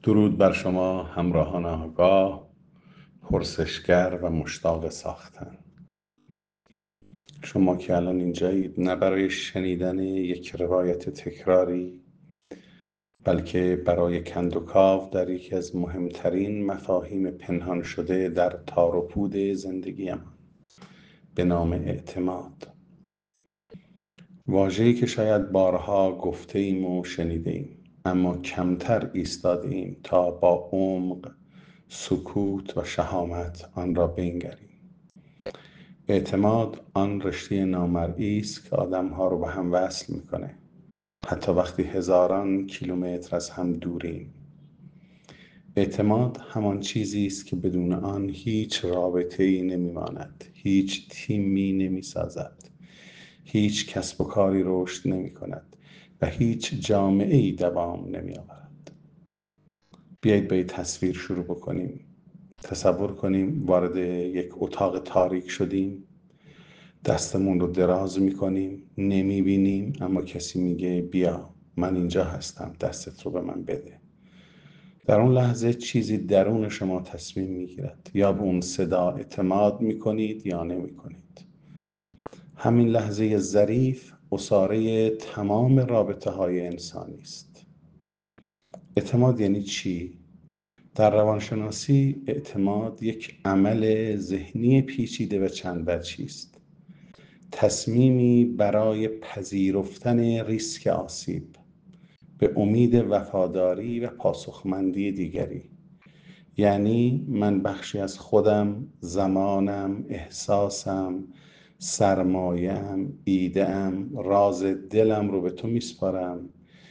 درود بر شما همراهان آگاه، پرسشگر و مشتاق ساختن. شما که الان اینجایید نه برای شنیدن یک روایت تکراری، بلکه برای کندوکاو در یکی از مهمترین مفاهیم پنهان شده در تار و پود زندگیم به نام اعتماد. واژه‌ای که شاید بارها گفته ایم و شنیده ایم، اما کمتر ایستاده ایم تا با عمق، سکوت و شهامت آن را بنگریم. اعتماد آن رشته نامرئی است که آدم‌ها رو به هم وصل میکنه، حتی وقتی هزاران کیلومتر از هم دوریم. اعتماد همان چیزی است که بدون آن هیچ رابطه‌ای نمیماند، هیچ تیمی نمیسازد، هیچ کسب و کاری رشد نمی‌کند و هیچ جامعه‌ای دوام نمی‌آورد. بیایید با این تصویر شروع بکنیم. تصور کنیم وارد یک اتاق تاریک شدیم، دستمون رو دراز میکنیم، نمیبینیم، اما کسی میگه بیا من اینجا هستم، دستت رو به من بده. در اون لحظه چیزی درون شما تصمیم میگیرد، یا به اون صدا اعتماد میکنید یا نمیکنید. همین لحظه ظریف اساره تمام رابطه های انسانی است. اعتماد یعنی چی؟ در روانشناسی اعتماد یک عمل ذهنی پیچیده و چند وجهی است. تصمیمی برای پذیرفتن ریسک آسیب به امید وفاداری و پاسخمندی دیگری. یعنی من بخشی از خودم، زمانم، احساسم، سرمایه‌ام، ایده‌ام، راز دلم رو به تو میسپارم،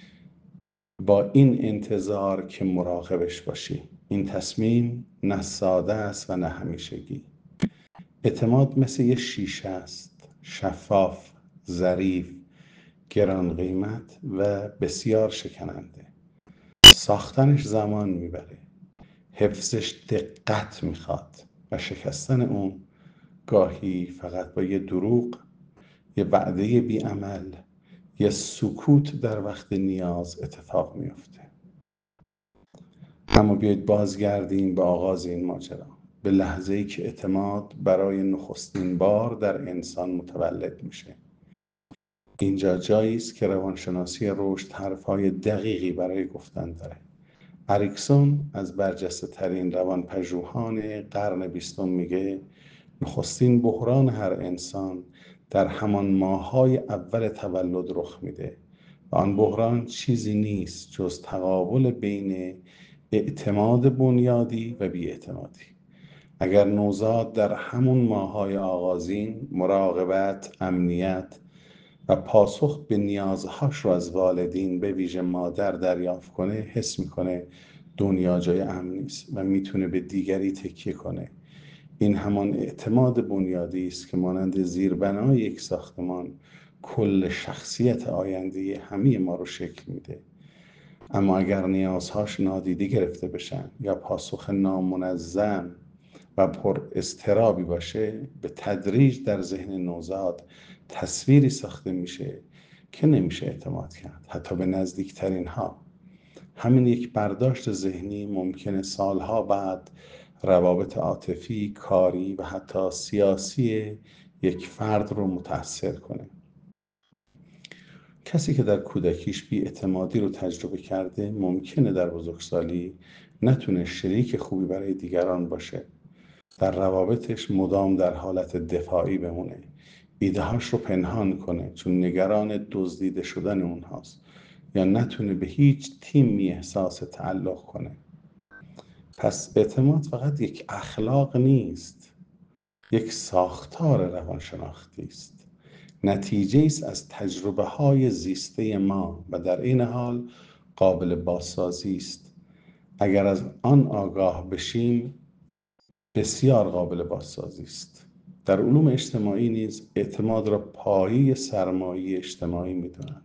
با این انتظار که مراقبش باشی. این تصمیم نه ساده است و نه همیشگی. اعتماد مثل یه شیشه است، شفاف، ظریف، گران قیمت و بسیار شکننده. ساختنش زمان میبره، حفظش دقت میخواد و شکستن اون گاهی فقط با یه دروغ، یه وعده بی‌عمل، یه سکوت در وقت نیاز اتفاق میفته. اما بیایید بازگردیم به آغاز این ماجرا، به لحظه‌ای که اعتماد برای نخستین بار در انسان متولد میشه. اینجا جایی است که روانشناسی رشد حرفهای دقیقی برای گفتن داره. اریکسون از برجسته ترین روانپژوهان قرن 20 میگه نخستین بحران هر انسان در همان ماه‌های اول تولد رخ میده و آن بحران چیزی نیست جز تقابل بین اعتماد بنیادی و بی‌اعتمادی. اگر نوزاد در همون ماه‌های آغازین مراقبت، امنیت و پاسخ به نیازهاش رو از والدین، به ویژه مادر، دریافت کنه، حس میکنه دنیا جای امن نیست و میتونه به دیگری تکیه کنه. این همان اعتماد بنیادی است که مانند زیربنای یک ساختمان کل شخصیت آینده همه ما رو شکل میده. اما اگر نیازهاش نادیده گرفته بشن یا پاسخ نامنظم و پر اضطرابی باشه، به تدریج در ذهن نوزاد تصویری ساخته میشه که نمیشه اعتماد کرد، حتی به نزدیکترین ها. همین یک برداشت ذهنی ممکنه سالها بعد روابط عاطفی، کاری و حتی سیاسی یک فرد رو متأثر کنه. کسی که در کودکیش بی‌اعتمادی رو تجربه کرده ممکنه در بزرگسالی نتونه شریک خوبی برای دیگران باشه. در روابطش مدام در حالت دفاعی بمونه، ایده‌هاش رو پنهان کنه چون نگران دزدیده شدن اونهاست، یا نتونه به هیچ تیمی احساس تعلق کنه. پس اعتماد فقط یک اخلاق نیست، یک ساختار روانشناختی است. نتیجه است از تجربه های زیسته ما و در این حال قابل بازسازی است. اگر از آن آگاه بشیم بسیار قابل بازسازی است. در علوم اجتماعی نیز اعتماد را پایه سرمایه اجتماعی می‌دانند.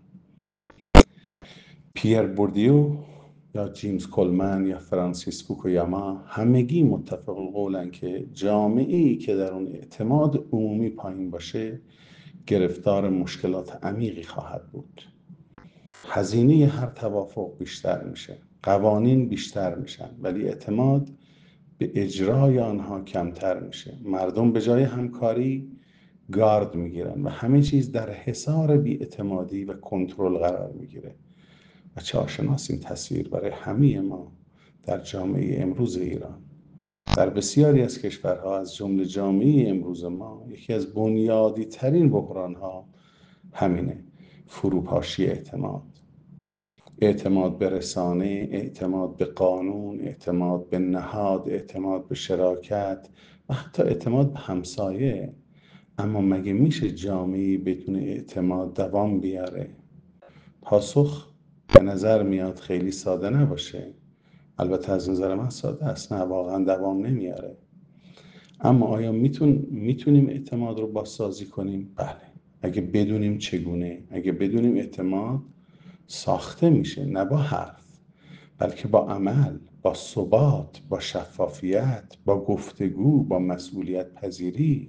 پیر بوردیو یا جیمز کولمن یا فرانسیس فوکویاما همگی متفق القولند که جامعه‌ای که در اون اعتماد عمومی پایین باشه گرفتار مشکلات عمیقی خواهد بود. هزینه هر توافق بیشتر میشه، قوانین بیشتر میشن ولی اعتماد به اجرای آنها کمتر میشه. مردم به جای همکاری گارد میگیرن و همه چیز در حصار بی‌اعتمادی و کنترل قرار میگیره. و چهارشناس این تصویر برای همه ما در جامعه امروز ایران، در بسیاری از کشورها از جمله جامعه امروز ما، یکی از بنیادی ترین بحران ها همینه: فروپاشی اعتماد. اعتماد به رسانه، اعتماد به قانون، اعتماد به نهاد، اعتماد به شراکت و حتی اعتماد به همسایه. اما مگه میشه جامعه‌ای بدون اعتماد دوام بیاره؟ پاسخ به نظر میاد خیلی ساده نباشه. البته از نظر من ساده است، نه واقعا دوام نمیاره. اما آیا میتونیم اعتماد رو بازسازی کنیم؟ بله، اگه بدونیم چگونه. اگه بدونیم اعتماد ساخته میشه، نه با حرف بلکه با عمل، با ثبات، با شفافیت، با گفتگو، با مسئولیت پذیری.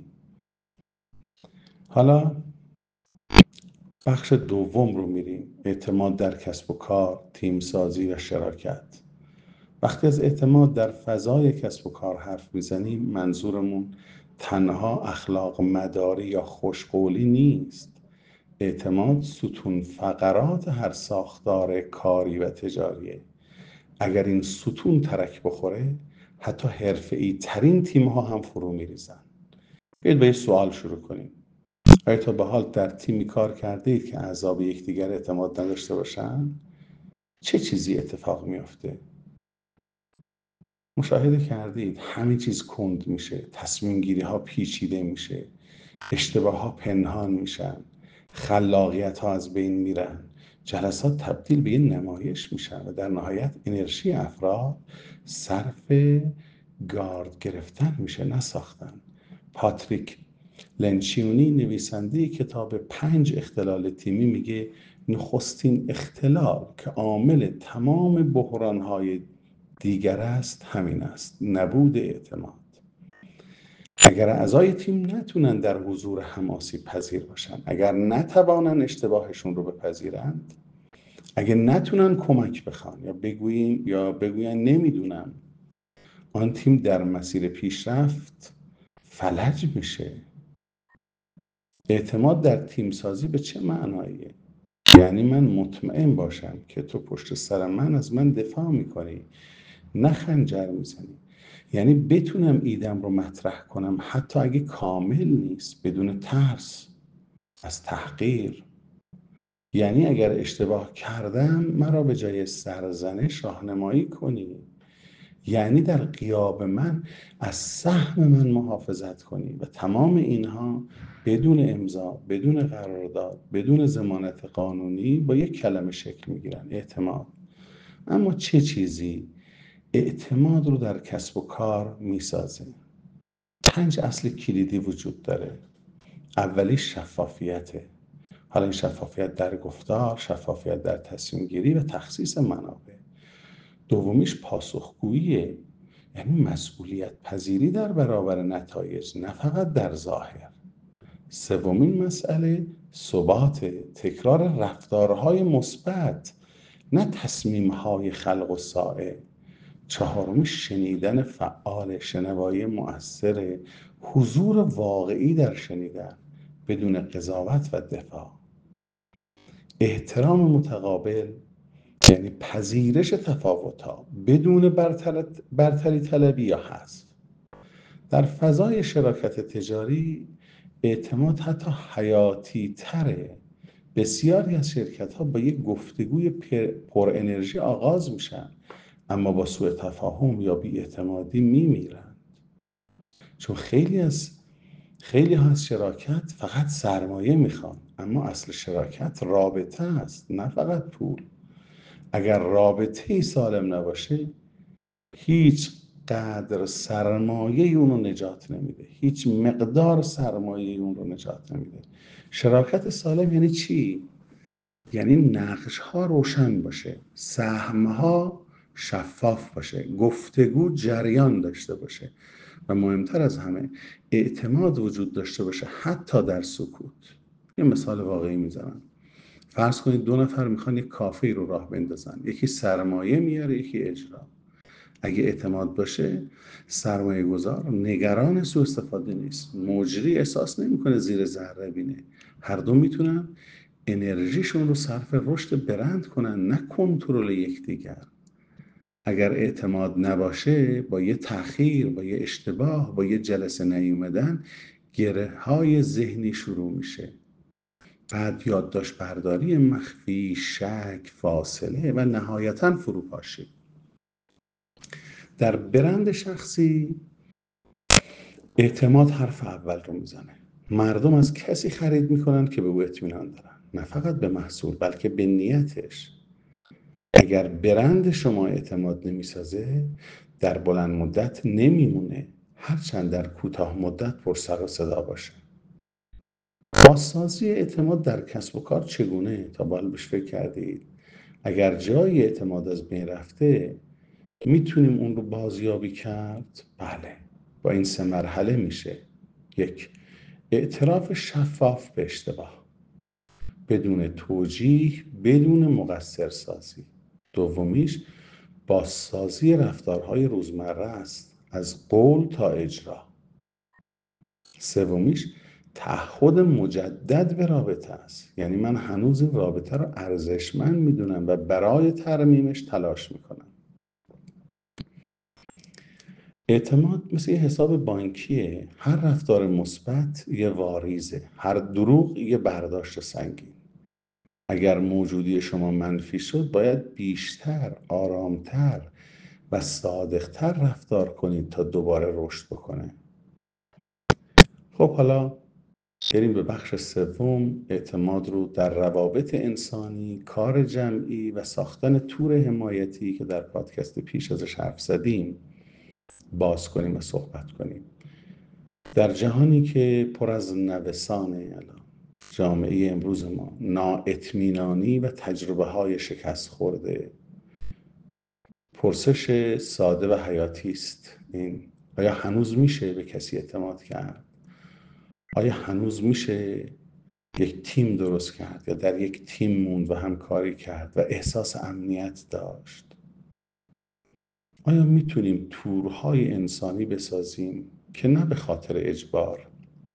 حالا بخش دوم رو میریم: اعتماد در کسب و کار، تیم سازی و شراکت. وقتی از اعتماد در فضای کسب و کار حرف میزنیم، منظورمون تنها اخلاق مداری یا خوشقولی نیست. اعتماد ستون فقرات هر ساختار کاری و تجاریه. اگر این ستون ترک بخوره، حتی حرفه‌ای ترین تیم ها هم فرو میریزن. بیایید با یه سوال شروع کنیم. آیا تا به حال در تیمی کار کردید که اعضا به یکدیگر اعتماد نداشته باشن؟ چه چیزی اتفاق میافته؟ مشاهده کردید همه چیز کند میشه، تصمیم گیری ها پیچیده میشه، اشتباه ها پنهان میشن، خلاقیت ها از بین میرن، جلسات تبدیل به یه نمایش میشن و در نهایت انرژی افراد صرف گارد گرفتن میشه، نه ساختن. پاتریک لنچیونی، نویسنده کتاب 5 اختلال تیمی، میگه نخستین اختلال که عامل تمام بحران‌های دیگر است همین است: نبود اعتماد. اگر اعضای تیم نتونن در حضور هم آسیب پذیر باشن، اگر نتوانن اشتباهشون رو بپذیرند، اگر نتونن کمک بخوان یا بگوین نمیدونم، آن تیم در مسیر پیشرفت فلج میشه. اعتماد در تیم سازی به چه معناییه؟ یعنی من مطمئن باشم که تو پشت سر من از من دفاع میکنی، نه خنجر میزنی. یعنی بتونم ایدم رو مطرح کنم حتی اگه کامل نیست، بدون ترس از تحقیر. یعنی اگر اشتباه کردم مرا به جای سرزنش راهنمایی کنی. یعنی در غیاب من از سهم من محافظت کنی. و تمام اینها بدون امضا، بدون قرارداد، بدون ضمانت قانونی با یک کلمه شکل میگیرن: اعتماد. اما چه چیزی اعتماد رو در کسب و کار میسازه؟ 5 اصل کلیدی وجود داره. اولی شفافیته. حالا این شفافیت در گفتار، شفافیت در تصمیم گیری و تخصیص منابع. دومیش پاسخگوییه، یعنی مسئولیت پذیری در برابر نتایج، نه فقط در ظاهر. سومین مسئله ثبات، تکرار رفتارهای مثبت، نه تصمیم‌های خلق و سائه. چهارمی شنیدن فعال، شنوایی مؤثر، حضور واقعی در شنیدن بدون قضاوت و دفاع. احترام متقابل، یعنی پذیرش تفاوت‌ها بدون برتری طلبی یا حذف. در فضای شراکت تجاری اعتماد حتی حیاتی تره. بسیاری از شرکت‌ها با یک گفتگوی پر انرژی آغاز میشن، اما با سوء تفاهم یا بی‌اعتمادی میمیرن. چون خیلی ها از شراکت فقط سرمایه میخوان، اما اصل شراکت رابطه است، نه فقط پول. اگر رابطه سالم نباشه، هیچ قدر سرمایه اون رو نجات نمیده، هیچ مقدار سرمایه اون رو نجات نمیده. شراکت سالم یعنی چی؟ یعنی نقش ها روشن باشه، سهم ها شفاف باشه، گفتگو جریان داشته باشه و مهمتر از همه اعتماد وجود داشته باشه حتی در سکوت. یه مثال واقعی میزنم. فرض کنید 2 نفر میخوان یک کافه رو راه بندازن، یکی سرمایه میاره یکی اجرا. اگه اعتماد باشه، سرمایه گذار نگران سوء استفاده نیست، مجری احساس نمیکنه زیر ذره بینه. هر دو میتونن انرژیشون رو صرف رشد برند کنن، نه کنترل یکدیگر. اگر اعتماد نباشه، با یه تأخیر، با یه اشتباه، با یه جلسه نیومدن، گره های ذهنی شروع میشه. بعد یادداشت برداری مخفی، شک، فاصله و نهایتاً فروپاشی. در برند شخصی اعتماد حرف اول رو میزنه. مردم از کسی خرید میکنن که به او اطمینان دارن، نه فقط به محصول بلکه به نیتش. اگر برند شما اعتماد نمیسازه، در بلند مدت نمیمونه، هرچند در کوتاه مدت پر سر و صدا باشه. بازسازی اعتماد در کسب و کار چگونه؟ تا به حال بهش فکر کردید؟ اگر جای اعتماد از بین رفته، میتونیم اون رو بازیابی کرد؟ بله، با این 3 مرحله میشه. 1. اعتراف شفاف به اشتباه، بدون توجیه، بدون مقصر سازی. دومیش بازسازی رفتارهای روزمره است، از قول تا اجرا. سومیش تعهد مجدد به رابطه است، یعنی من هنوز این رابطه رو ارزشمند میدونم و برای ترمیمش تلاش میکنم. اعتماد مثل یه حساب بانکیه، هر رفتار مثبت یه واریزه، هر دروغ یه برداشت سنگین. اگر موجودی شما منفی شد، باید بیشتر، آرامتر و صادقتر رفتار کنید تا دوباره رشد بکنه. خب حالا بریم به بخش سوم، اعتماد رو در روابط انسانی، کار جمعی و ساختن تور حمایتی که در پادکست پیش ازش حرف زدیم باز کنیم و صحبت کنیم. در جهانی که پر از نوسانه، الان جامعه امروز ما نااطمینانی و تجربه های شکست خورده، پرسش ساده و حیاتی است این: آیا هنوز میشه به کسی اعتماد کرد؟ آیا هنوز میشه یک تیم درست کرد یا در یک تیم موند و همکاری کرد و احساس امنیت داشت؟ آیا میتونیم تورهای انسانی بسازیم که نه به خاطر اجبار،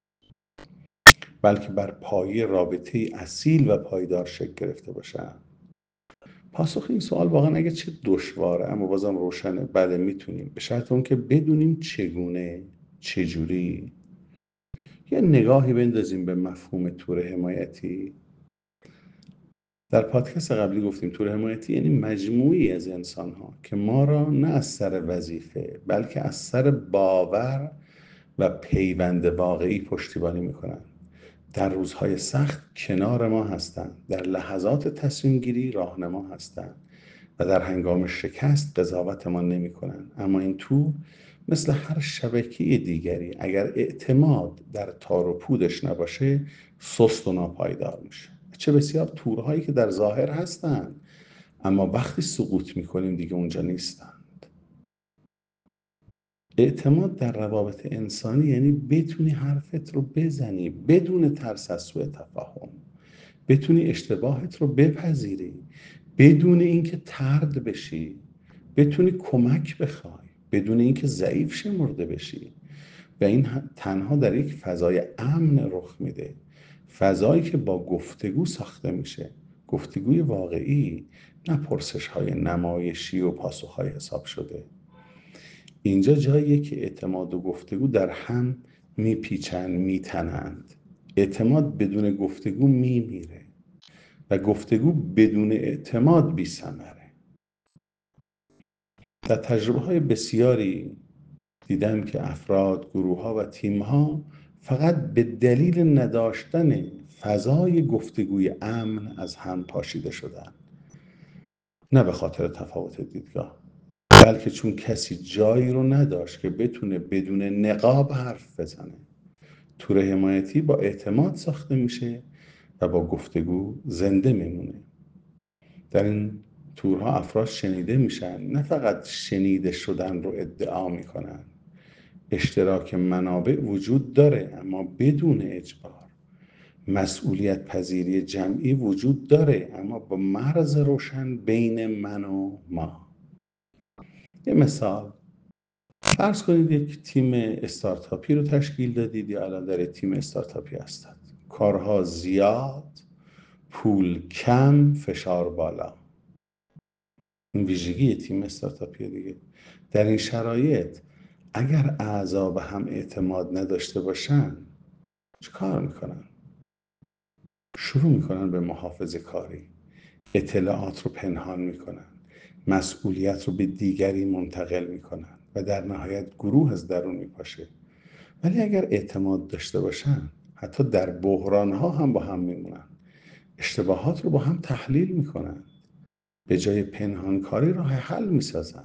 بلکه بر پایه رابطه اصیل و پایدار شکل گرفته باشن؟ پاسخ این سوال واقعا اگه چه دشواره، اما بازم روشنه: بله میتونیم، به شرط اون که بدونیم چگونه، چجوری. یه نگاهی بندازیم به مفهوم تور حمایتی. در پادکست قبلی گفتیم تور حمایتی یعنی مجموعی از انسان‌ها که ما را نه از سر وظیفه، بلکه از سر باور و پیوند واقعی پشتیبانی میکنن. در روزهای سخت کنار ما هستند، در لحظات تصمیم گیری راهنما هستند و در هنگام شکست قضاوتمان نمی‌کنند. اما این تور مثل هر شبکه دیگری، اگر اعتماد در تار و پودش نباشه، سست و ناپایدار میشه. چه بسیار تورهایی که در ظاهر هستند، اما وقتی سقوط میکنیم دیگه اونجا نیستند. اعتماد در روابط انسانی یعنی بتونی حرفت رو بزنی بدون ترس از سوء تفاهم، بتونی اشتباهت رو بپذیری بدون اینکه طرد بشی، بتونی کمک بخوای بدون اینکه ضعیف شمرده بشی. و این تنها در یک فضای امن رخ میده، فضایی که با گفتگو ساخته میشه، گفتگوی واقعی، نه پرسش های نمایشی و پاسخ های حساب شده. اینجا جاییه که اعتماد و گفتگو در هم میپیچند، میتنند. اعتماد بدون گفتگو میمیره و گفتگو بدون اعتماد بی ثمره. در تجربه های بسیاری دیدم که افراد، گروه ها و تیم ها فقط به دلیل نداشتن فضای گفتگوی امن از هم پاشیده شدن، نه به خاطر تفاوت دیدگاه، بلکه چون کسی جایی رو نداشت که بتونه بدون نقاب حرف بزنه. تور حمایتی با اعتماد ساخته میشه و با گفتگو زنده میمونه. در این تورها افراد شنیده میشن، نه فقط شنیده شدن رو ادعا میکنن. اشتراک منابع وجود داره، اما بدون اجبار. مسئولیت پذیری جمعی وجود داره، اما با مرز روشن بین من و ما. یه مثال، فرض کنید یک تیم استارتاپی رو تشکیل دادید یا الان در تیم استارتاپی هستید. کارها زیاد، پول کم، فشار بالا. این ویژگی تیم استارتاپی دیگه. در این شرایط اگر اعضا به هم اعتماد نداشته باشن چه کار میکنن؟ شروع میکنن به محافظه کاری، اطلاعات رو پنهان میکنن، مسئولیت رو به دیگری منتقل میکنن و در نهایت گروه از درون میپاشه. ولی اگر اعتماد داشته باشن حتی در بحران ها هم با هم میمونن، اشتباهات رو با هم تحلیل میکنن، به جای پنهانکاری راه حل میسازن.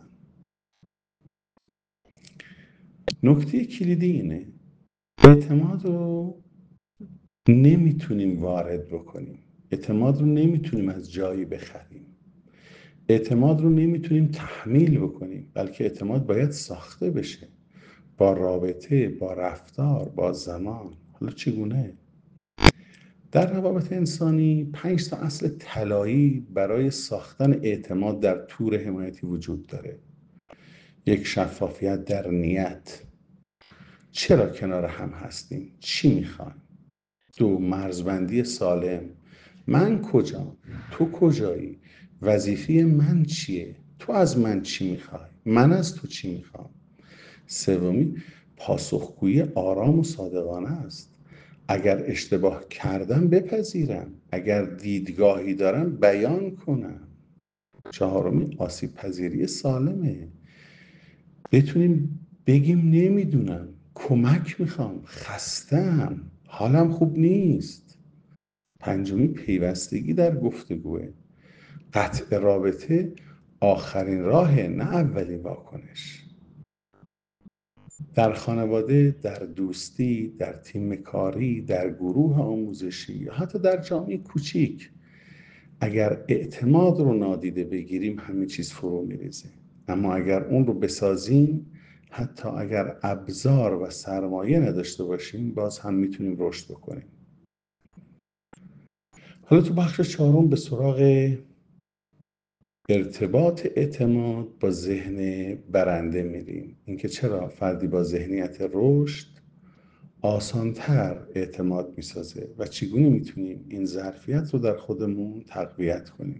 نکته کلیدی اینه، اعتماد رو نمیتونیم وارد بکنیم، اعتماد رو نمیتونیم از جایی بخریم، اعتماد رو نمیتونیم تحمیل بکنیم، بلکه اعتماد باید ساخته بشه با رابطه، با رفتار، با زمان. حالا چگونه؟ در روابط انسانی 5 تا اصل طلایی برای ساختن اعتماد در تور حمایتی وجود داره. 1، شفافیت در نیت، چرا کنار هم هستیم، چی میخوایم. 2، مرزبندی سالم، من کجام، تو کجایی، وظیفه من چیه، تو از من چی میخوای، من از تو چی میخوام. 3، پاسخگویی آرام و صادقانه است، اگر اشتباه کردم بپذیرم، اگر دیدگاهی دارم بیان کنم. 4، آسیب پذیری سالمه، بتونیم بگیم نمیدونم، کمک میخوام، خستم، حالم خوب نیست. 5، پیوستگی در گفتگوه، قطع رابطه آخرین راه نه اولین واکنش. در خانواده، در دوستی، در تیم کاری، در گروه آموزشی یا حتی در جامعه کوچیک، اگر اعتماد رو نادیده بگیریم همه چیز فرو میریزه. اما اگر اون رو بسازیم، حتی اگر ابزار و سرمایه نداشته باشیم، باز هم میتونیم رشد بکنیم. حالا تو بخش 4 به سراغ ارتباط اعتماد با ذهن برنده میریم. اینکه چرا فردی با ذهنیت رشد آسانتر اعتماد میسازه و چگونه میتونیم این ظرفیت رو در خودمون تقویت کنیم.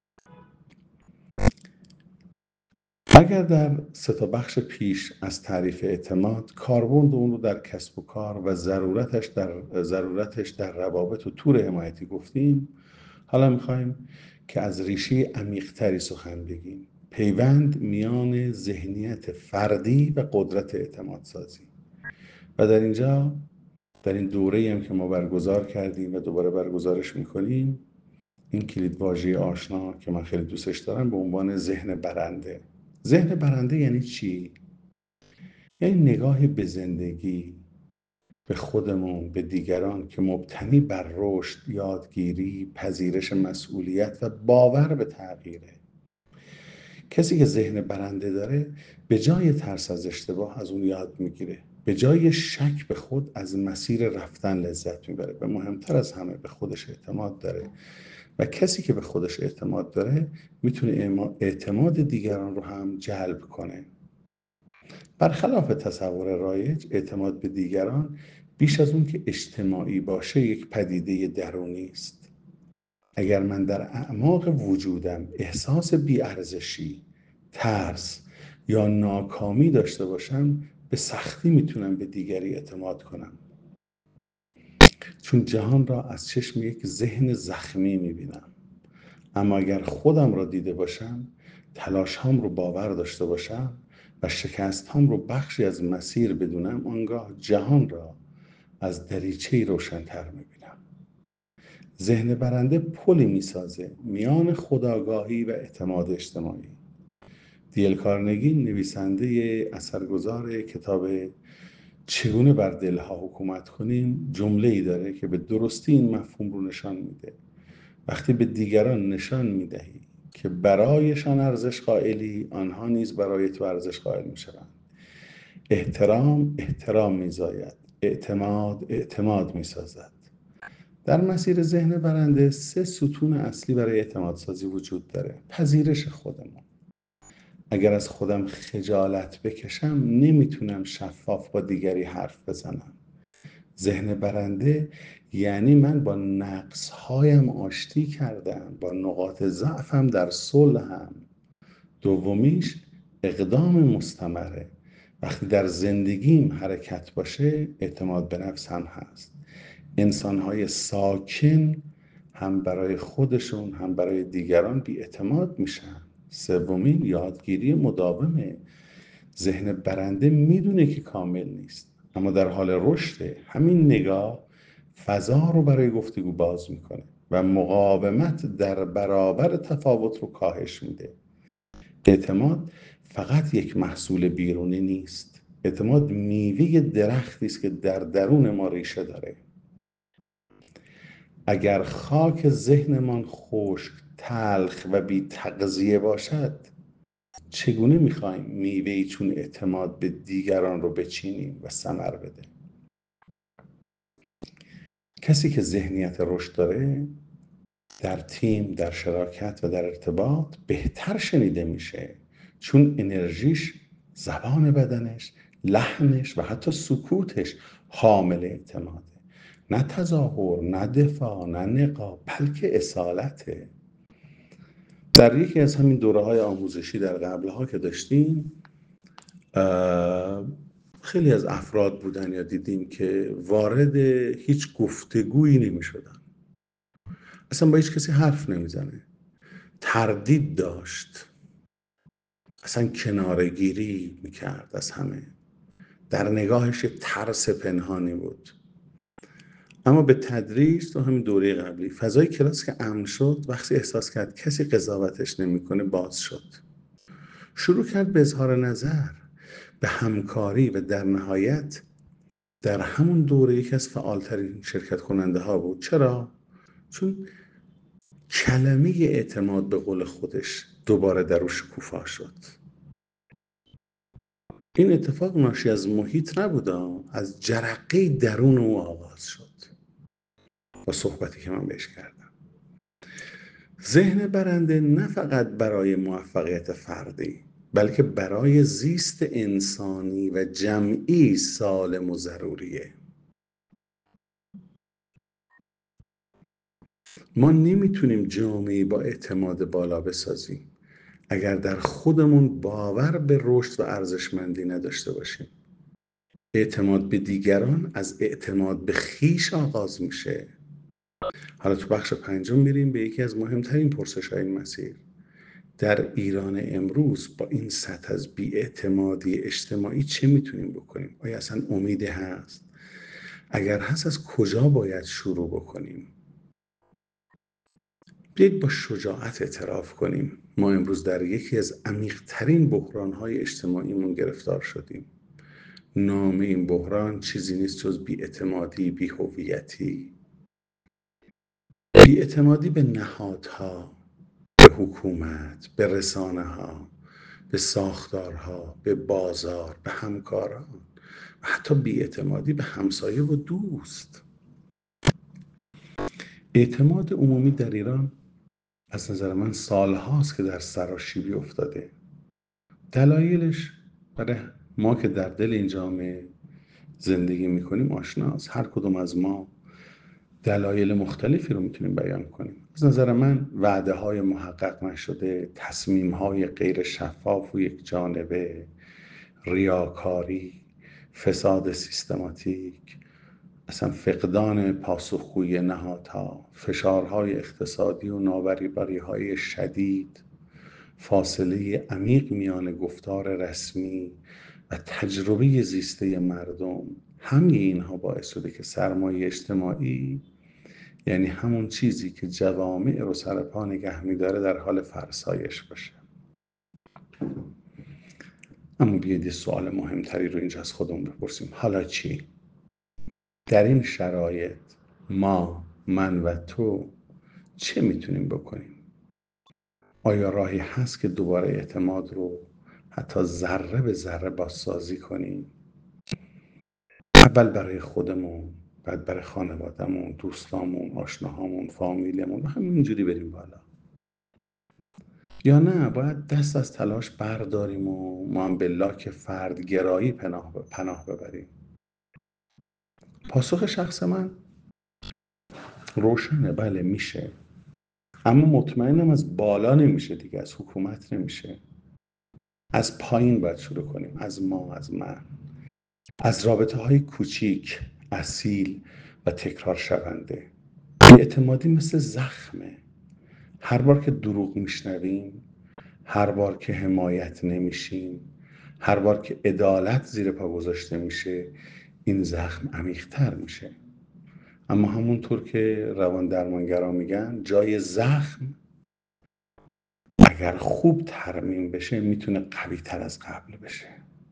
اگر در 3 تا بخش پیش از تعریف اعتماد، کاربرد اون رو در کسب و کار و ضرورتش در روابط و تور حمایتی گفتیم، حالا میخوایم که از ریشه عمیق‌تری سخن بگیم، پیوند میان ذهنیت فردی و قدرت اعتماد سازی. و در اینجا، در این دوره‌ای هم که ما برگزار کردیم و دوباره برگزارش میکنیم، این کلید واژه آشنا که من خیلی دوستش دارم به عنوان ذهن برنده. ذهن برنده یعنی چی؟ یعنی نگاهی به زندگی، به خودمون، به دیگران که مبتنی بر رشد، یادگیری، پذیرش مسئولیت و باور به تغییره. کسی که ذهن برنده داره به جای ترس از اشتباه از اون یاد میگیره، به جای شک به خود از مسیر رفتن لذت میبره و مهمتر از همه به خودش اعتماد داره. و کسی که به خودش اعتماد داره میتونه اعتماد دیگران رو هم جلب کنه. برخلاف تصور رایج، اعتماد به دیگران بیش از اون که اجتماعی باشه یک پدیده درونی است. اگر من در اعماق وجودم احساس بی‌ارزشی، ترس یا ناکامی داشته باشم، به سختی میتونم به دیگری اعتماد کنم، چون جهان را از چشم یک ذهن زخمی میبینم. اما اگر خودم را دیده باشم، تلاش هام رو باور داشته باشم و شکست هام رو بخشی از مسیر بدونم، آنگاه جهان را از دریچه‌ای روشن‌تر میبینم. ذهن برنده پلی میسازه میان خودآگاهی و اعتماد اجتماعی. دیل کارنگی، نویسنده اثرگذار کتاب چگونه بر دلها حکومت کنیم، جمله‌ای داره که به درستی این مفهوم رو نشان میده. وقتی به دیگران نشان میدهی که برایشان ارزش قائلی، آنها نیز برای تو ارزش قائل میشوند. احترام احترام میزاید، اعتماد اعتماد میسازد. در مسیر ذهن برنده 3 ستون اصلی برای اعتماد سازی وجود داره. پذیرش خودمون. اگر از خودم خجالت بکشم نمیتونم شفاف با دیگری حرف بزنم. ذهن برنده یعنی من با نقص‌هایم آشتی کردم، با نقاط ضعفم در صلحم. دومیش اقدام مستمره. وقتی در زندگیم حرکت باشه اعتماد به نفس هم هست. انسان‌های ساکن هم برای خودشون هم برای دیگران بی‌اعتماد میشن. سومین یادگیری مداومه. ذهن برنده میدونه که کامل نیست اما در حال رشده. همین نگاه فضا رو برای گفتگو باز میکنه و مقاومت در برابر تفاوت رو کاهش میده. اعتماد فقط یک محصول بیرونی نیست. اعتماد میوه درختی است که در درون ما ریشه داره. اگر خاک ذهنمان خشک، تلخ و بی تغذیه باشد چگونه میخوایم میوه‌ای چون اعتماد به دیگران رو بچینیم و ثمر بده؟ کسی که ذهنیت رشد داره در تیم، در شراکت و در ارتباط بهتر شنیده میشه، چون انرژیش، زبان بدنش، لحنش و حتی سکوتش حامل اعتماده. نه تظاهر، نه دفاع، نه نقاب، بلکه اصالته. در یکی از همین دوره‌های آموزشی در قبلها که داشتیم، خیلی از افراد بودن یا دیدیم که وارد هیچ گفتگویی نمی شدن. اصلا با هیچ کسی حرف نمیزنه. تردید داشت. اصلا کنارگیری میکرد از همه. در نگاهش ترس پنهانی بود. اما به تدریج تو همین دوره قبلی فضای کلاس که امن شد، وقتی احساس کرد کسی قضاوتش نمیکنه باز شد. شروع کرد به اظهار نظر، به همکاری و در نهایت در همون دوره یکی از فعالترین شرکت کننده ها بود. چرا؟ چون کلمه اعتماد به قول خودش دوباره در او شکوفا شد. این اتفاق ناشی از محیط نبود، از جرقه درون او آغاز شد با صحبتی که من بهش کردم. ذهن برنده نه فقط برای موفقیت فردی بلکه برای زیست انسانی و جمعی سالم و ضروریه. ما نمیتونیم جامعه‌ای با اعتماد بالا بسازیم اگر در خودمون باور به رشد و ارزشمندی نداشته باشیم. اعتماد به دیگران از اعتماد به خویش آغاز میشه. حالا تو بخش 5 میریم به یکی از مهمترین پرسش‌های این مسیر. در ایران امروز با این سطح از بی‌اعتمادی اجتماعی چه میتونیم بکنیم؟ آیا اصلا امیدی هست؟ اگر هست از کجا باید شروع بکنیم؟ بیایید با شجاعت اعتراف کنیم ما امروز در یکی از عمیق‌ترین بحران‌های اجتماعیمون گرفتار شدیم. نام این بحران چیزی نیست جز بی‌اعتمادی، بی‌هویتی. بی‌اعتمادی به نهادها، به حکومت، به رسانه‌ها، به ساختارها، به بازار، به همکاران و حتی بی‌اعتمادی به همسایه و دوست. اعتماد عمومی در ایران از نظر من سالهاست که در سراشیبی افتاده. دلایلش برای ما که در دل این جامعه زندگی میکنیم آشناست. هر کدوم از ما دلایل مختلفی رو میتونیم بیان کنیم. از نظر من وعده های محقق نشده، تصمیم های غیر شفاف و یک جانبه، ریاکاری، فساد سیستماتیک، اصلا فقدان پاسخگویی نهادها، فشارهای اقتصادی و نابرابری‌های شدید، فاصله عمیق میان گفتار رسمی و تجربه زیسته مردم، همه اینها باعث شده که سرمایه اجتماعی، یعنی همون چیزی که جوامع رو سر پا نگه می‌داره، در حال فرسایش باشه. اما بیایید سوال مهمتری رو اینجا از خودمون بپرسیم. حالا چی؟ در این شرایط من و تو چه میتونیم بکنیم؟ آیا راهی هست که دوباره اعتماد رو حتی ذره به ذره بازسازی کنیم؟ اول برای خودمون، بعد برای خانوادهمون، دوستامون، آشناهامون، فامیلمون همینجوری بریم بالا؟ یا نه باید دست از تلاش برداریم و ما هم به لاک فردگرایی پناه ببریم؟ پاسخ شخص من روشنه، بله میشه، اما مطمئنم از بالا نمیشه دیگه، از حکومت نمیشه. از پایین باید شروع کنیم، از ما، از من، از رابطه های کوچیک، اصیل و تکرار شونده. اعتمادی مثل زخمه، هر بار که دروغ میشنویم، هر بار که حمایت نمیشیم، هر بار که عدالت زیر پا گذاشته میشه، این زخم عمیق‌تر میشه. اما همونطور که روان درمانگرا میگن، جای زخم اگر خوب ترمیم بشه میتونه قوی تر از قبل بشه.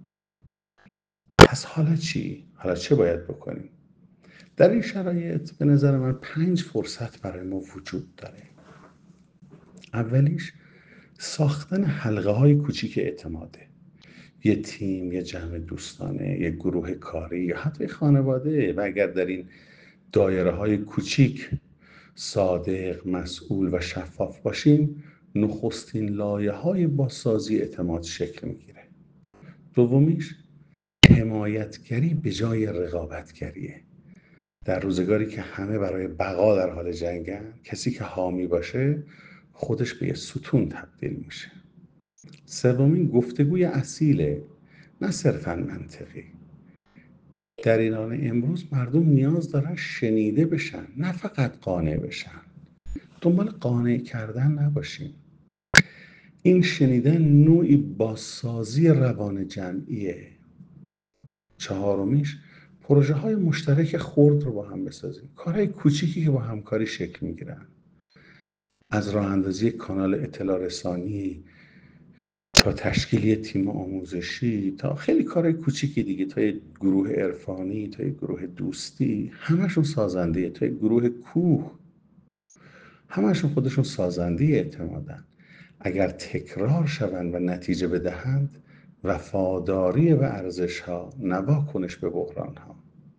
پس حالا چی؟ حالا چه باید بکنیم؟ در این شرایط به نظر من 5 فرصت برای ما وجود داره. اولیش ساختن حلقه های کوچیک اعتماده. یه تیم، یه جمع دوستانه، یه گروه کاری یا حتی خانواده، و اگر در این دایره های کوچیک صادق، مسئول و شفاف باشیم، نخستین لایه های بازسازی اعتماد شکل میگیره. دومیش حمایتگری به جای رقابتگریه. در روزگاری که همه برای بقا در حال جنگن، کسی که حامی باشه خودش به یه ستون تبدیل میشه. سومین گفتگوی اصیله، نه صرفاً منطقی. در ایران امروز مردم نیاز دارن شنیده بشن، نه فقط قانع بشن. دنبال قانع کردن نباشیم. این شنیدن نوعی بازسازی روان جمعیه. چهارمیش پروژه های مشترک خرد رو با هم بسازیم، کارهای کوچیکی که با همکاری شکل میگیرن، از راه اندازی کانال اطلاع رسانی تا تشکیل تیم آموزشی تا خیلی کارهای کوچیکی دیگه، تا یه گروه عرفانی، تا یه گروه دوستی، همشون سازنده، تا یه گروه کوه، همشون خودشون سازنده اعتمادن. اگر تکرار شوند و نتیجه بدهند، وفاداری به ارزش ها، نه واکنش به بحران ها.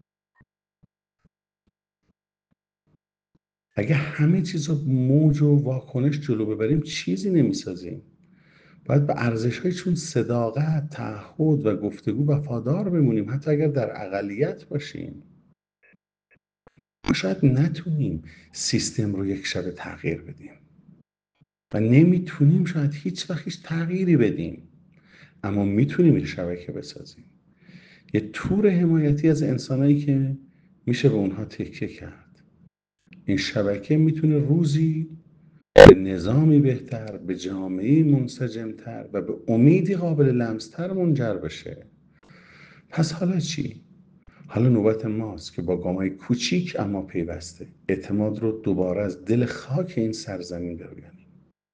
اگه همه چیز رو موج و واکنش جلو ببریم چیزی نمیسازیم. باید به ارزش های چون صداقت، تعهد و گفتگو وفادار بمونیم، حتی اگر در اقلیت باشیم. ما شاید نتونیم سیستم رو یک شبه تغییر بدیم و نمیتونیم شاید هیچ وقت هیچ تغییری بدیم، اما میتونیم یک شبکه بسازیم، یه تور حمایتی از انسانایی که میشه به اونها تکیه کرد. این شبکه میتونه روزی به نظامی بهتر، به جامعه منسجمتر و به امیدی قابل لمستر منجر بشه. پس حالا چی؟ حالا نوبت ماست که با گام‌های کوچیک اما پیوسته اعتماد رو دوباره از دل خاک این سرزمین برویانیم.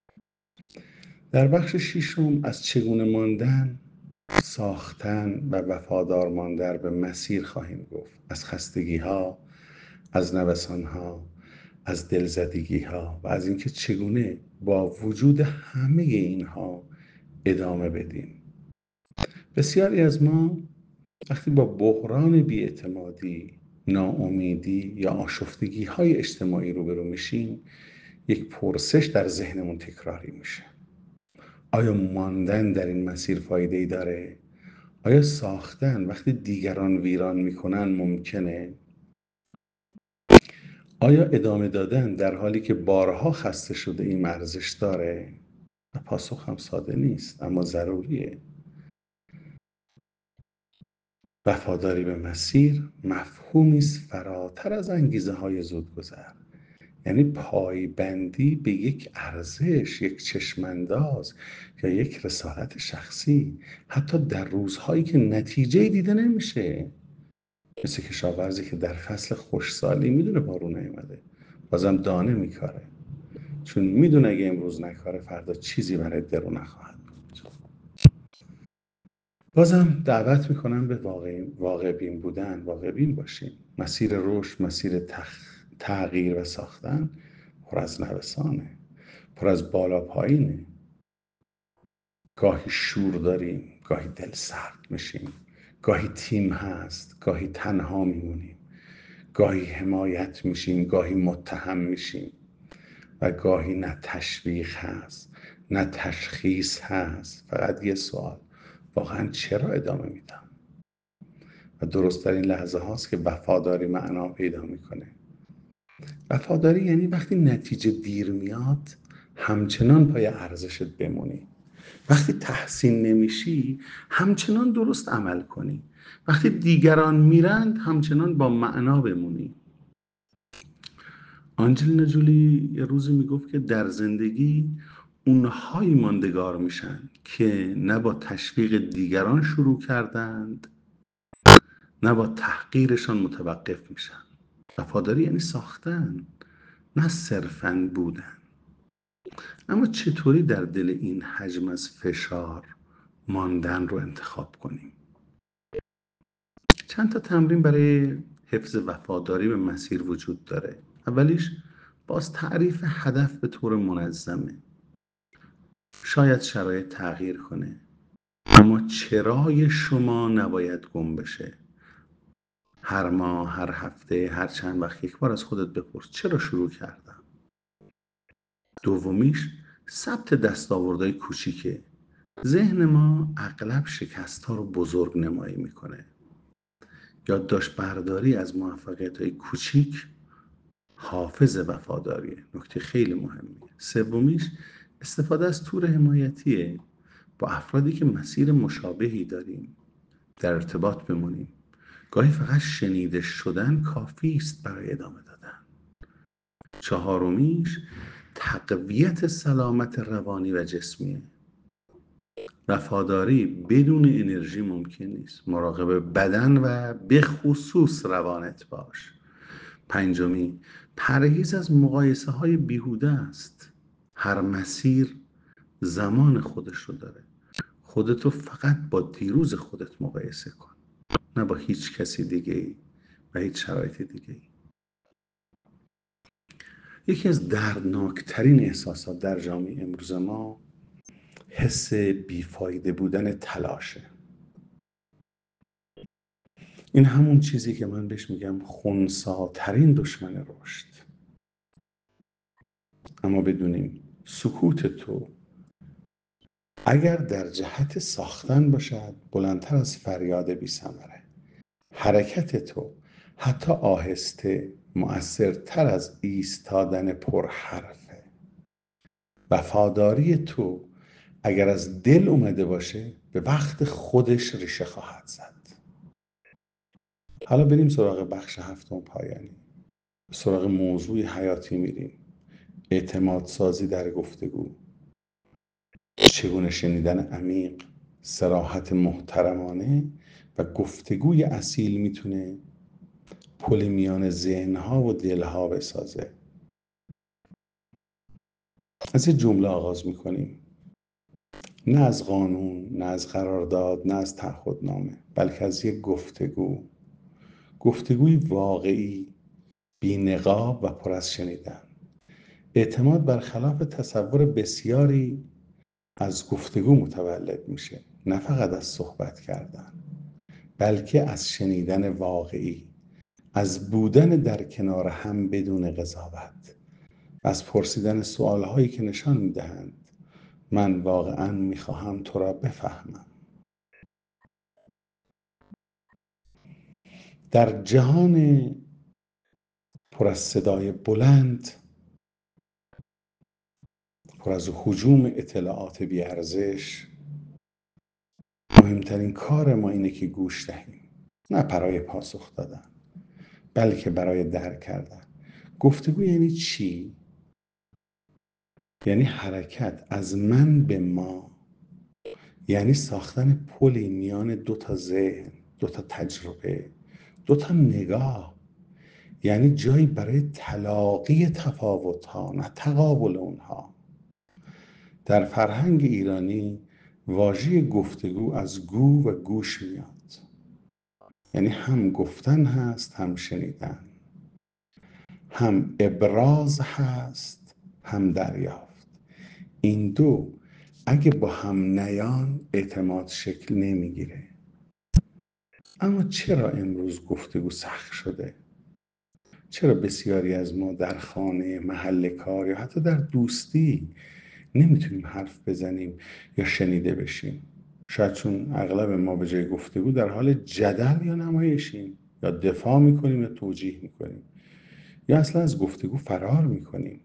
در بخش ششم از چگونه ماندن، ساختن و وفادار ماندن به مسیر خواهیم گفت. از خستگی ها، از نوسان ها، از دلزدگی ها و از اینکه چگونه با وجود همه اینها ادامه بدیم. بسیاری از ما وقتی با بحران بی‌اعتمادی، ناامیدی یا آشفتگی های اجتماعی روبرو میشیم، یک پرسش در ذهنمون تکراری میشه: آیا ماندن در این مسیر فایده‌ای داره؟ آیا ساختن وقتی دیگران ویران میکنن ممکنه؟ آیا ادامه دادن در حالی که بارها خسته شده این ارزش داره؟ و پاسخ هم ساده نیست، اما ضروریه. وفاداری به مسیر مفهومی است فراتر از انگیزه های زودگذر. یعنی پایبندی به یک ارزش، یک چشمانداز یا یک رسالت شخصی، حتی در روزهایی که نتیجه دیده نمیشه. مثل کشاورزی که در فصل خشکسالی میدونه بارون نیومده، بازم دانه میکاره، چون میدونه اگه امروز نکاره فردا چیزی برای درو نخواهد بود. بازم دعوت میکنم به واقع بین بودن، واقع بین باشیم. مسیر رشد، مسیر تغییر و ساختن پر از نوسانه، پر از بالا پایینه. گاهی شور داریم، گاهی دل سرد میشیم، گاهی تیم هست، گاهی تنها میمونیم، گاهی حمایت میشیم، گاهی متهم میشیم و گاهی نه تشویق هست نه تشخیص هست، فقط یه سوال: واقعا چرا ادامه میدم؟ و درست در این لحظه هاست که وفاداری معنا پیدا میکنه. وفاداری یعنی وقتی نتیجه دیر میاد همچنان پای ارزشت بمونی، وقتی تحسین نمیشی همچنان درست عمل کنی، وقتی دیگران میرند همچنان با معنا بمونی. آنجلینا جولی یه روزی میگفت که در زندگی اونهایی ماندگار میشن که نه با تشویق دیگران شروع کردند نه با تحقیرشان متوقف میشن. وفاداری یعنی ساختن، نه صرفاً بودن. اما چطوری در دل این حجم از فشار ماندن رو انتخاب کنیم؟ چند تا تمرین برای حفظ وفاداری به مسیر وجود داره. اولیش باز تعریف هدف به طور منظمه. شاید شرایط تغییر کنه اما چرای شما نباید گم بشه. هر ماه، هر هفته، هر چند وقت یک بار از خودت بپرس چرا شروع کردم. دومیش ثبت دستاوردهای کوچیکه. ذهن ما اغلب شکست ها رو بزرگ نمایی میکنه. یادداشت برداری از موفقیت های کوچیک حافظ وفاداریه، نکته خیلی مهمیه. سومیش استفاده از تور حمایتیه. با افرادی که مسیر مشابهی داریم در ارتباط بمونیم. گاهی فقط شنیده شدن کافی است برای ادامه دادن. چهارمیش تقویت سلامت روانی و جسمیه. وفاداری بدون انرژی ممکن نیست. مراقب بدن و به خصوص روانت باش. پنجمی پرهیز از مقایسه های بیهوده است. هر مسیر زمان خودش رو داره. خودتو فقط با دیروز خودت مقایسه کن، نه با هیچ کسی دیگه ای و هیچ شرایط دیگه ای. یکی از دردناکترین احساسات در جامعه امروز ما حس بیفایده بودن تلاشه. این همون چیزی که من بهش میگم خنثی‌ترین دشمن رشد. اما بدونیم سکوت تو اگر در جهت ساختن باشد بلندتر از فریاد بی ثمره. حرکت تو حتی آهسته مؤثرتر از ایستادن پرحرفه. وفاداری تو اگر از دل اومده باشه به وقت خودش ریشه خواهد زد. حالا بریم سراغ بخش هفتم پایانی. سراغ موضوع حیاتی میریم: اعتماد سازی در گفتگو. چگونه شنیدن عمیق، صراحت محترمانه و گفتگوی اصیل میتونه پل میان ذهنها و دلها بسازه. از یه جمله آغاز میکنیم: نه از قانون، نه از قرارداد، نه از تعهدنامه، بلکه از یک گفتگوی واقعی، بی نقاب و پر از شنیدن. اعتماد برخلاف تصور بسیاری از گفتگو متولد میشه، نه فقط از صحبت کردن، بلکه از شنیدن واقعی، از بودن در کنار هم بدون قضاوت و از پرسیدن سوالهایی که نشان میدهند من واقعا میخواهم تو را بفهمم. در جهان پر از صدای بلند، پر از هجوم اطلاعات بی‌ارزش، مهمترین کار ما اینه که گوش دهیم، نه برای پاسخ دادن بلکه برای درک کردن. گفتگو یعنی چی؟ یعنی حرکت از من به ما، یعنی ساختن پلی میان دو تا ذهن، دو تا تجربه، دو تا نگاه، یعنی جایی برای تلاقی تفاوت‌ها نه تقابل اونها. در فرهنگ ایرانی واژه گفتگو از گو و گوش میاد، یعنی هم گفتن هست هم شنیدن، هم ابراز هست هم دریافت. این دو اگه با هم نیان اعتماد شکل نمیگیره. اما چرا امروز گفتگو سخت شده؟ چرا بسیاری از ما در خانه، محل کار یا حتی در دوستی نمیتونیم حرف بزنیم یا شنیده بشیم؟ شاید چون اغلب ما به جای گفتگو در حال جدل یا نمایشیم، یا دفاع میکنیم یا توجیه میکنیم، یا اصلا از گفتگو فرار میکنیم.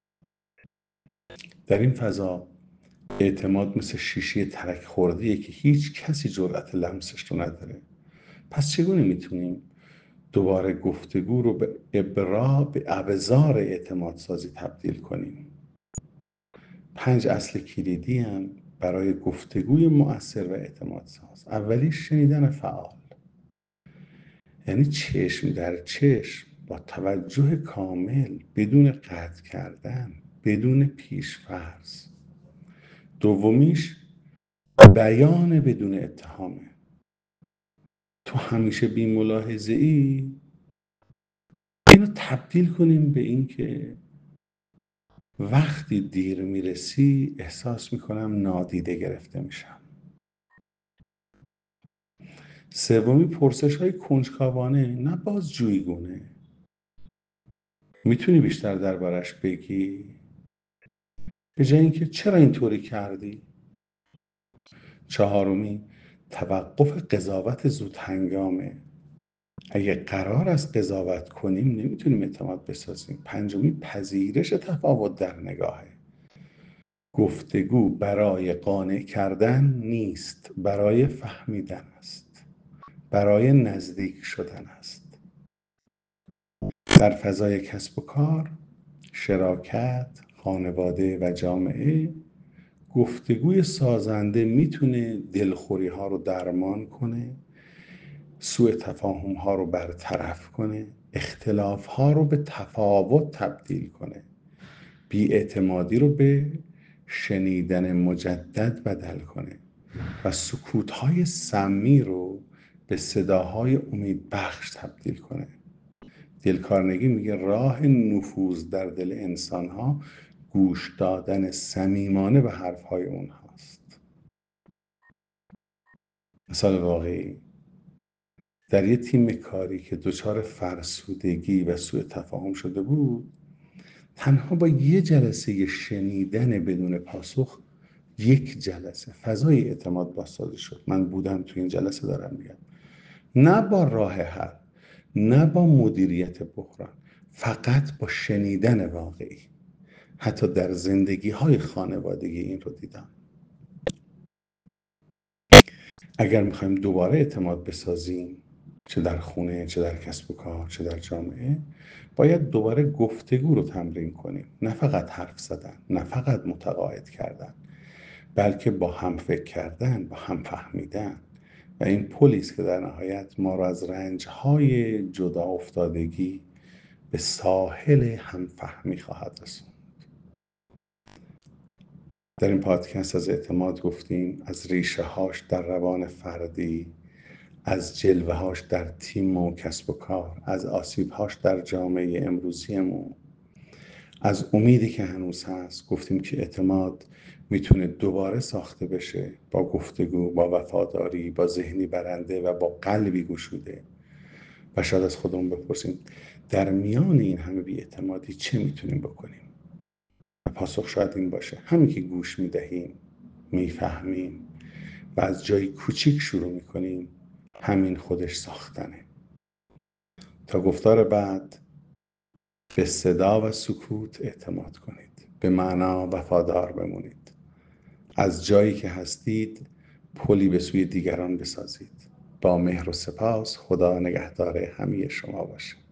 در این فضا اعتماد مثل شیشه ترک خورده‌ایه که هیچ کسی جرأت لمسش رو نداره. پس چگونه میتونیم دوباره گفتگو رو به ابزار اعتماد سازی تبدیل کنیم؟ 5 اصل کلیدی هم برای گفتگوی مؤثر و اعتماد ساز. اولی، شنیدن فعال. یعنی چشم در چشم، با توجه کامل، بدون قطع کردن، بدون پیش‌فرض. دومیش، بیان بدون اتهامه. تو همیشه بی ملاحظه ای، اینو تبدیل کنیم به این که وقتی دیر میرسی احساس میکنم نادیده گرفته میشم. سومی، پرسش های کنجکاوانه، نه بازجوییگونه. میتونی بیشتر دربارش بگی؟ به جای اینکه چرا اینطوری کردی؟ چهارمی، توقف قضاوت زود هنگامه. اگه قرار است قضاوت کنیم نمیتونیم اعتماد بسازیم. پنجمی، پذیرش تفاوت در نگاهه. گفتگو برای قانع کردن نیست، برای فهمیدن است، برای نزدیک شدن است. در فضای کسب و کار، شراکت، خانواده و جامعه، گفتگوی سازنده میتونه دلخوری ها رو درمان کنه، سوء تفاهم ها رو برطرف کنه، اختلاف ها رو به تفاوت تبدیل کنه، بی‌اعتمادی رو به شنیدن مجدد بدل کنه و سکوت های سمی رو به صداهای امیدبخش تبدیل کنه. دل کارنگی میگه راه نفوذ در دل انسان ها گوش دادن صمیمانه به حرف های اونهاست. مثال واقعی، در یه تیم کاری که دچار فرسودگی و سوء تفاهم شده بود، تنها با یه جلسه شنیدن بدون پاسخ، یک جلسه، فضای اعتماد بازسازی شد. من بودم تو این جلسه، دارم میگم. نه با راه حل، نه با مدیریت بحران، فقط با شنیدن واقعی. حتی در زندگی های خانوادگی این رو دیدم. اگر میخوایم دوباره اعتماد بسازیم، چه در خونه، چه در کسب و کار، چه در جامعه، باید دوباره گفتگو رو تمرین کنیم. نه فقط حرف زدن، نه فقط متقاعد کردن، بلکه با هم فکر کردن، با هم فهمیدن. و این پلی است که در نهایت ما را از رنج‌های جدا افتادگی به ساحل همفهمی خواهد رسوند. در این پادکست از اعتماد گفتیم، از ریشه هاش در روان فردی، از جلوه هاش در تیم و کسب و کار، از آسیب هاش در جامعه امروزیمون، از امیدی که هنوز هست. گفتیم که اعتماد میتونه دوباره ساخته بشه با گفتگو، با وفاداری، با ذهنی برنده و با قلبی گشوده. و شاید از خودمون بپرسیم در میان این همه بی‌اعتمادی چه میتونیم بکنیم؟ و پاسخ شاید این باشه، همین که گوش میدهیم، میفهمیم و از جایی کوچیک شروع میکنیم، همین خودش ساختنه. تا گفتار بعد، به صدا و سکوت اعتماد کنید. به معنا وفادار بمونید. از جایی که هستید پلی به سوی دیگران بسازید. با مهر و سپاس، خدا نگهدار همه شما باشه.